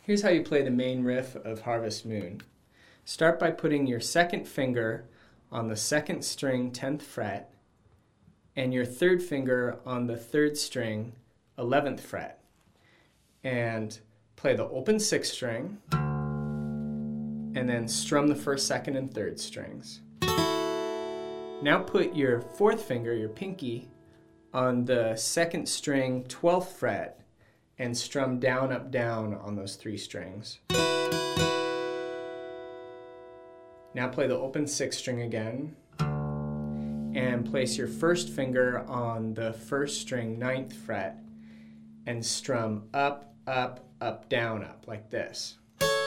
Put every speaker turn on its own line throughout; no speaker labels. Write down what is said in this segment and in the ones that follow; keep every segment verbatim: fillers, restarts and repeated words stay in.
Here's how you play the main riff of Harvest Moon. Start by putting your second finger on the second string, tenth fret, and your third finger on the third string, eleventh fret. And play the open sixth string, and then strum the first, second, and third strings. Now put your fourth finger, your pinky, on the second string, twelfth fret, and strum down, up, down on those three strings. Now play the open sixth string again, and place your first finger on the first string, ninth fret, and strum up, up, up, down, up, like this.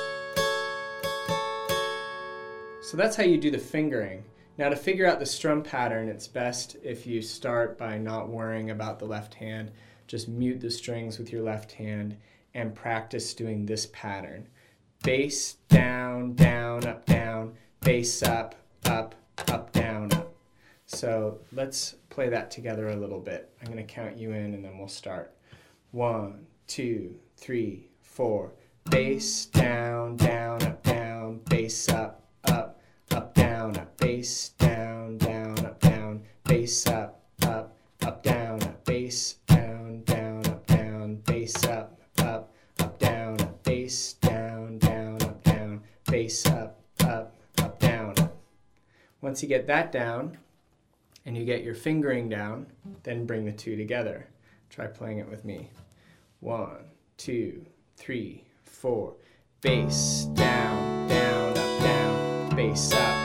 So that's how you do the fingering. Now to figure out the strum pattern, it's best if you start by not worrying about the left hand. Just mute the strings with your left hand and practice doing this pattern. Bass, down, down, up, down, bass, up, up, up, down, up. So let's play that together a little bit. I'm going to count you in and then we'll start. One, two, three, four. Bass, down, down, up, down, bass, up, up, up, down, up, bass, down, down, up, down, bass, up, up, up, down, up, bass, down, down, up, down, bass, up, up, up, down, up, bass, down, down, up, down, bass, up, up, up, down, up. Once you get that down and you get your fingering down, then bring the two together. Try playing it with me. One, two, three, four. Bass, down, down, up, down, bass, up,